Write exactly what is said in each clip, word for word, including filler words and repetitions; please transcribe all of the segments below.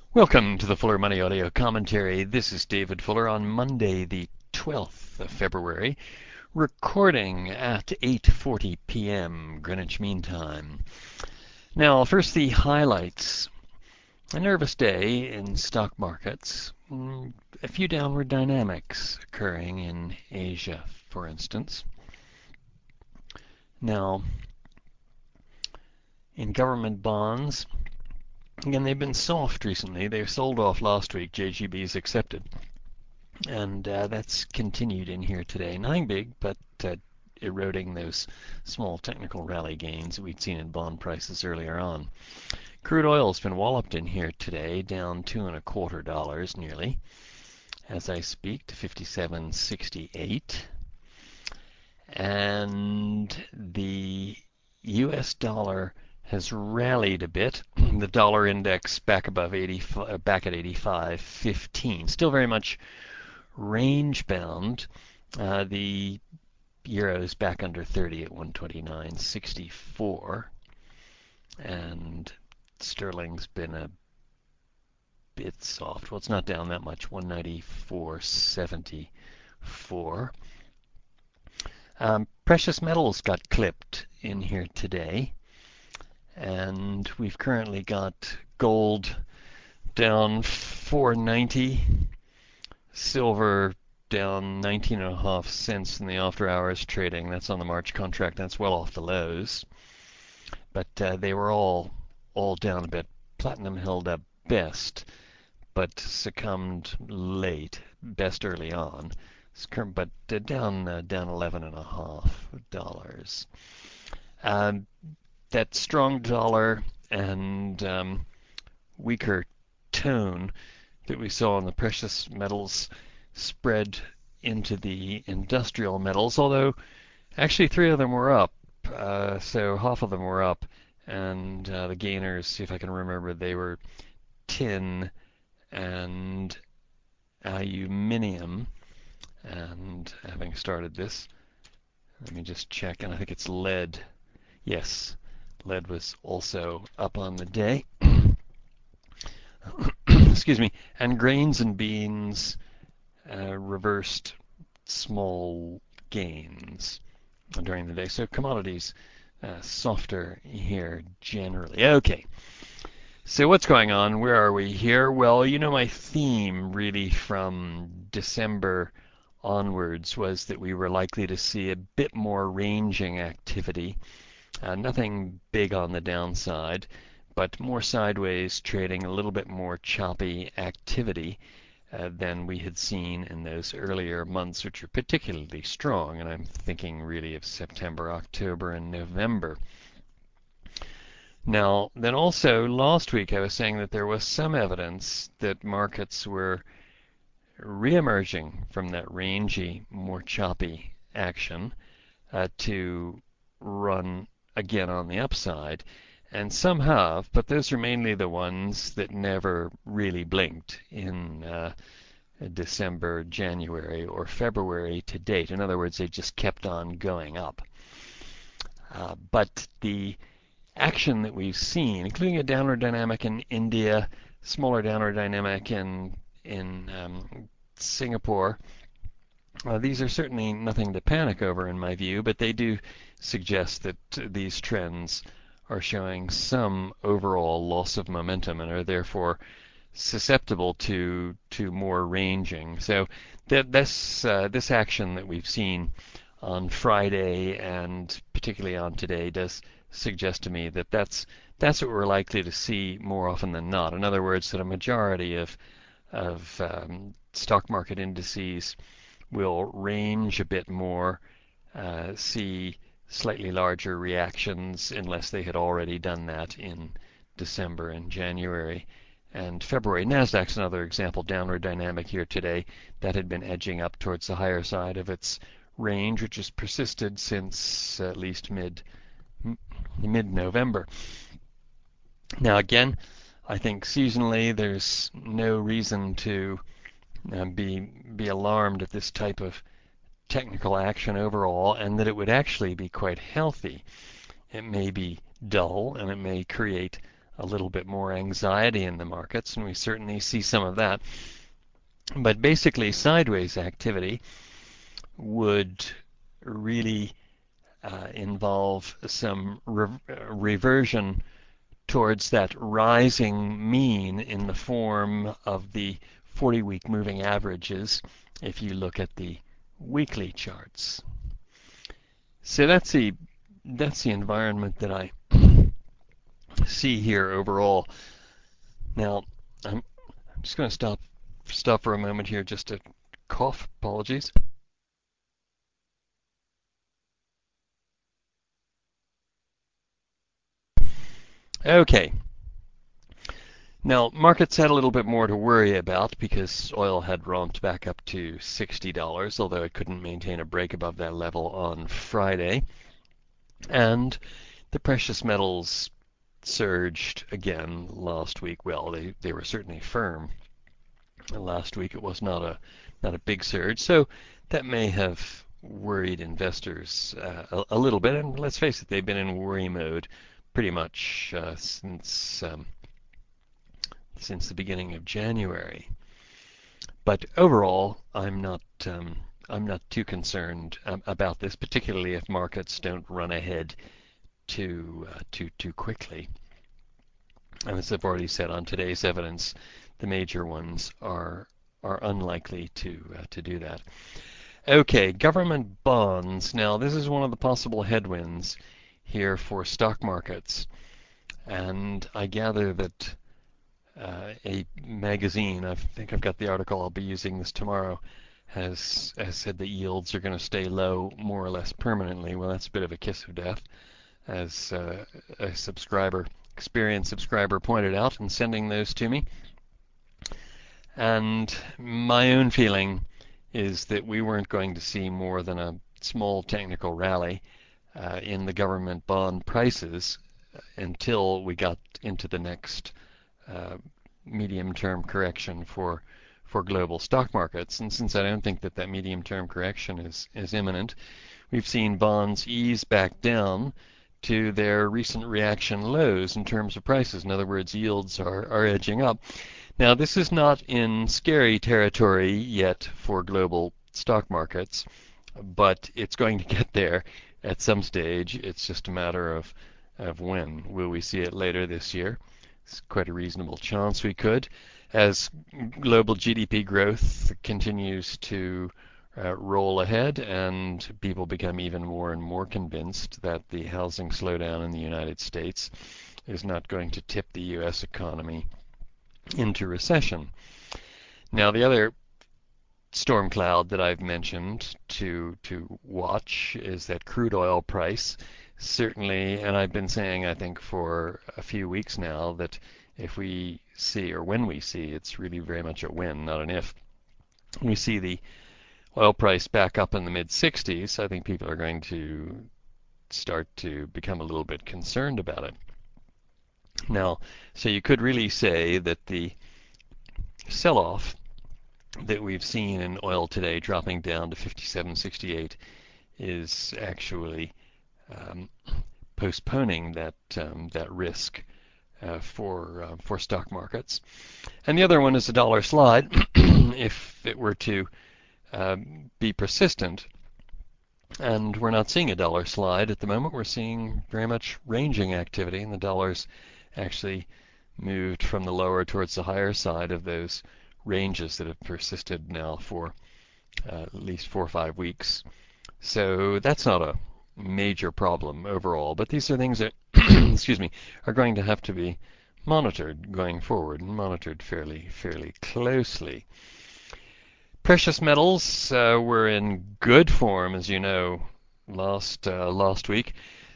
Welcome to the Fuller Money Audio Commentary. This is David Fuller on Monday, the twelfth of February, recording at eight forty p m Greenwich Mean Time. Now, first the highlights. A nervous day in stock markets. A few downward dynamics occurring in Asia, for instance. Now, in government bonds, again, they've been soft recently. They sold off last week, J G Bs accepted. And uh, that's continued in here today. Nothing big, but uh, eroding those small technical rally gains that we'd seen in bond prices earlier on. Crude oil's been walloped in here today, down two and a quarter dollars nearly, as I speak, to fifty-seven sixty-eight. And the U S dollar has rallied a bit. The dollar index back above eighty, back at eighty-five fifteen. Still very much range bound. Uh, the euro's back under thirty at one twenty-nine sixty-four, and sterling's been a bit soft. Well, it's not down that much. one ninety-four seventy-four. Um, precious metals got clipped in here today. And we've currently got gold down four ninety, silver down nineteen and a half cents in the after hours trading. That's on the March contract. That's well off the lows. But uh, they were all all down a bit. Platinum held up best, but succumbed late, best early on. But uh, down uh, down eleven and a half dollars. Um, that strong dollar and um, weaker tone that we saw in the precious metals spread into the industrial metals, although actually three of them were up, uh, so half of them were up, and uh, the gainers, see if I can remember, they were tin and aluminium. And having started this, let me just check, and I think it's lead. Yes, lead was also up on the day. Excuse me. And grains and beans uh, reversed small gains during the day. So commodities uh, softer here generally. Okay. So what's going on? Where are we here? Well, you know, my theme really from December onwards was that we were likely to see a bit more ranging activity. Uh, nothing big on the downside, but more sideways trading, a little bit more choppy activity uh, than we had seen in those earlier months, which are particularly strong. And I'm thinking really of September, October, and November. Now, then also last week I was saying that there was some evidence that markets were re-emerging from that rangy, more choppy action uh, to run again on the upside. And some have, but those are mainly the ones that never really blinked in uh, December, January, or February to date. In other words, they just kept on going up. Uh, but the action that we've seen, including a downward dynamic in India, smaller downward dynamic in in um, Singapore, uh, these are certainly nothing to panic over in my view, but they do suggest that these trends are showing some overall loss of momentum and are therefore susceptible to to more ranging. So that this uh, this action that we've seen on Friday and particularly on today does suggest to me that that's that's what we're likely to see more often than not. In other words, that a majority of of um, stock market indices will range a bit more, uh, see slightly larger reactions unless they had already done that in December and January and February. Nasdaq's another example, downward dynamic here today. That had been edging up towards the higher side of its range, which has persisted since at least mid mid-November. Now again, I think seasonally there's no reason to uh, be be alarmed at this type of technical action overall, and that it would actually be quite healthy. It may be dull and it may create a little bit more anxiety in the markets, and we certainly see some of that. But basically, sideways activity would really uh, involve some re reversion towards that rising mean in the form of the forty-week moving averages if you look at the weekly charts. So that's the that's the environment that I see here overall. Now, I'm just going to stop stop for a moment here just to cough. Apologies. Okay. Now, markets had a little bit more to worry about because oil had romped back up to sixty dollars, although it couldn't maintain a break above that level on Friday. And the precious metals surged again last week. Well, they, they were certainly firm last week. It was not a not a big surge, so that may have worried investors uh, a, a little bit. And let's face it, they've been in worry mode pretty much uh, since um, since the beginning of January. But overall, I'm not um, I'm not too concerned um, about this, particularly if markets don't run ahead too uh, too too quickly. And as I've already said on today's evidence, the major ones are are unlikely to uh, to do that. Okay, government bonds. Now, this is one of the possible headwinds here for stock markets, and I gather that uh, a magazine, I think I've got the article, I'll be using this tomorrow, has has said that yields are going to stay low more or less permanently. Well, that's a bit of a kiss of death, as uh, a subscriber, experienced subscriber pointed out in sending those to me. And my own feeling is that we weren't going to see more than a small technical rally uh, in the government bond prices until we got into the next uh, medium-term correction for for global stock markets. And since I don't think that that medium-term correction is is imminent, we've seen bonds ease back down to their recent reaction lows in terms of prices. In other words, yields are, are edging up. Now, this is not in scary territory yet for global stock markets, but it's going to get there at some stage. It's just a matter of, of when. Will we see it later this year? It's quite a reasonable chance we could. As global G D P growth continues to uh, roll ahead and people become even more and more convinced that the housing slowdown in the United States is not going to tip the U S economy into recession. Now, the other storm cloud that I've mentioned to to watch is that crude oil price. Certainly, and I've been saying, I think, for a few weeks now that if we see, or when we see, it's really very much a when, not an if, we see the oil price back up in the mid sixties, I think people are going to start to become a little bit concerned about it. Now, so you could really say that the sell-off that we've seen in oil today, dropping down to fifty-seven sixty-eight, is actually um, postponing that um, that risk uh, for uh, for stock markets. And the other one is the dollar slide. If it were to um, be persistent, and we're not seeing a dollar slide at the moment, we're seeing very much ranging activity, and the dollar's actually moved from the lower towards the higher side of those ranges that have persisted now for uh, at least four or five weeks. So that's not a major problem overall, but these are things that, excuse me, are going to have to be monitored going forward, and monitored fairly fairly closely. Precious metals uh, were in good form, as you know, last uh, last week.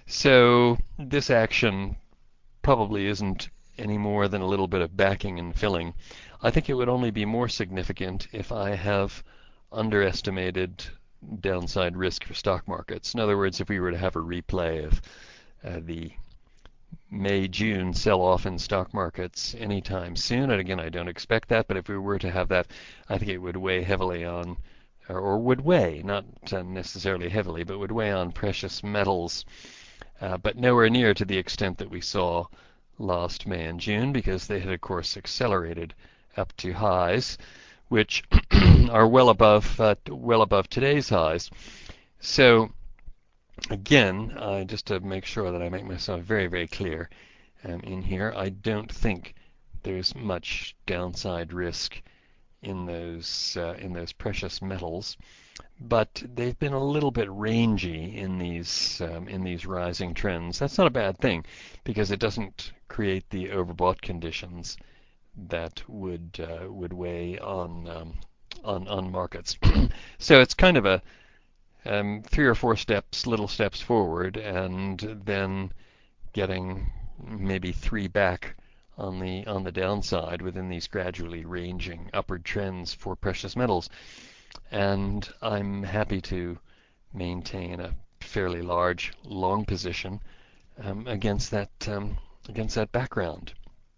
So this action probably isn't any more than a little bit of backing and filling. I think it would only be more significant if I have underestimated downside risk for stock markets. In other words, if we were to have a replay of uh, the May, June sell-off in stock markets anytime soon, and again, I don't expect that, but if we were to have that, I think it would weigh heavily on, or would weigh, not necessarily heavily, but would weigh on precious metals, uh, but nowhere near to the extent that we saw last May and June because they had, of course, accelerated up to highs, which are well above uh, well above today's highs. So again, uh, just to make sure that I make myself very, very clear um, in here, I don't think there's much downside risk in those uh, in those precious metals, but they've been a little bit rangy in these um, in these rising trends. That's not a bad thing because it doesn't create the overbought conditions that would uh, would weigh on um, on on markets. So it's kind of a um, three or four steps, little steps forward, and then getting maybe three back on the on the downside within these gradually ranging upward trends for precious metals. And I'm happy to maintain a fairly large long position um, against that um, against that background.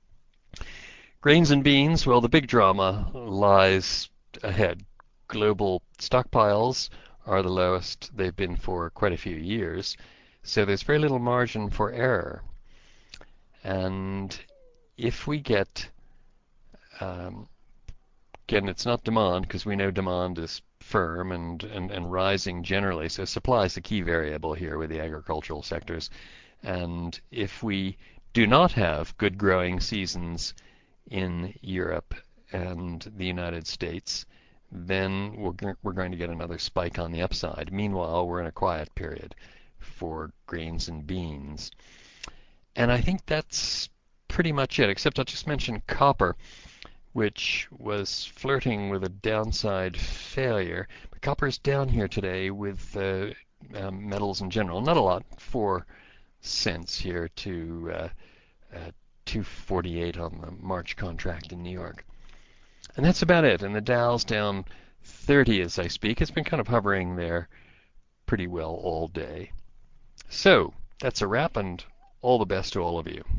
Grains and beans, well, the big drama lies ahead. Global stockpiles are the lowest they've been for quite a few years, so there's very little margin for error. And if we get, um, again, it's not demand because we know demand is firm and, and, and rising generally, so supply is the key variable here with the agricultural sectors. And if we do not have good growing seasons in Europe and the United States, then we're, we're going to get another spike on the upside. Meanwhile, we're in a quiet period for grains and beans. And I think that's pretty much it, except I'll just mention copper, which was flirting with a downside failure. But copper is down here today with uh, um, metals in general. Not a lot, four cents here to uh, uh, two forty-eight on the March contract in New York. And that's about it. And the Dow's down thirty as I speak. It's been kind of hovering there pretty well all day. So that's a wrap, and all the best to all of you.